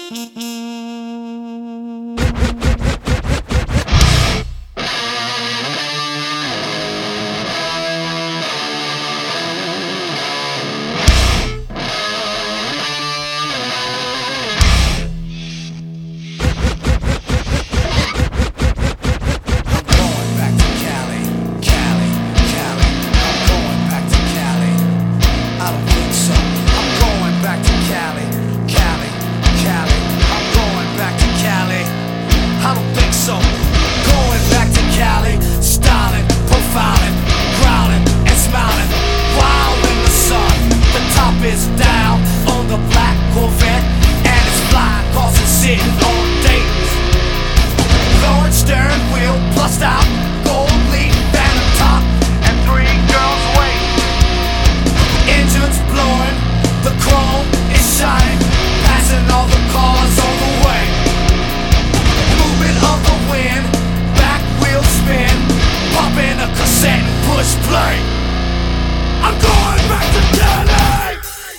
Is down on the black Corvette, and it's flying across the city on days. Lord stern wheel, plussed out, gold leaf, phantom top, and 3 girls wait. Engines blowing, the chrome is shining, passing all the cars on the way. Movement of the wind, back wheel spin, popping a cassette and push play. I'm going back to Cali.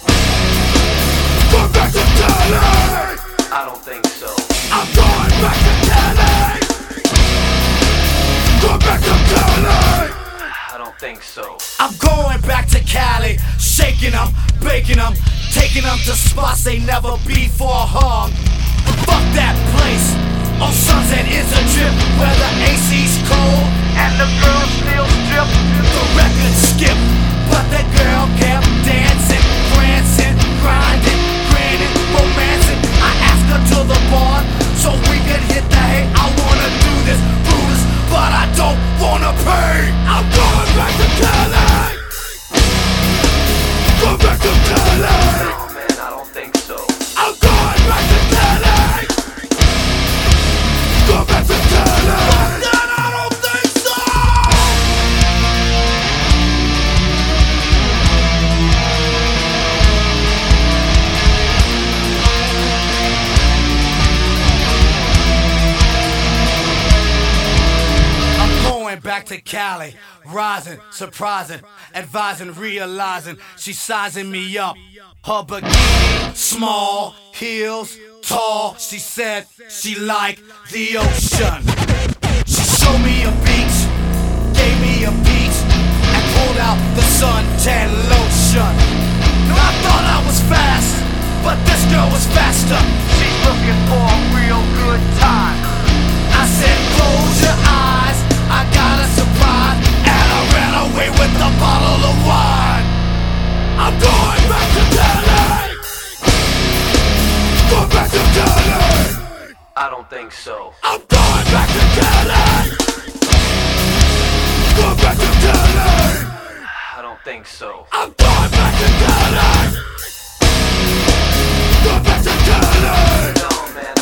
Going back to Cali. I don't think so. I'm going back to Cali. Going back to Cali. I don't think so. I'm going back to Cali, shaking them, baking them, taking them to spots they never before hung. Fuck that place. On Sunset is a trip where the AC's cold and the girls still strip. The record skip, but the girl kept dancing, prancing, grinding, grinning, romancing. I asked her to the bar so we could hit the hay. I wanna do this, Brutus, but I don't wanna pay. I'm going back to Cali. Going back to Cali. No man, I don't think so. I'm going back to Cali. Going back to Cali. I don't think so. Back to Cali, rising, surprising, advising, realizing she's sizing me up. Her bikini, small, heels, tall. She said she liked the ocean. She showed me a beach, gave me a beach, and pulled out the suntan lotion. I thought I was fast, but this girl was faster. She's looking for a real good time. I said, close your eyes, I got a surprise, and I ran away with a bottle of wine. I'm going back to Cali. Going back to Cali. I don't think so. I'm going back to Cali. Going back to Cali. I don't think so. I'm going back to Cali. Going back to Cali. No man,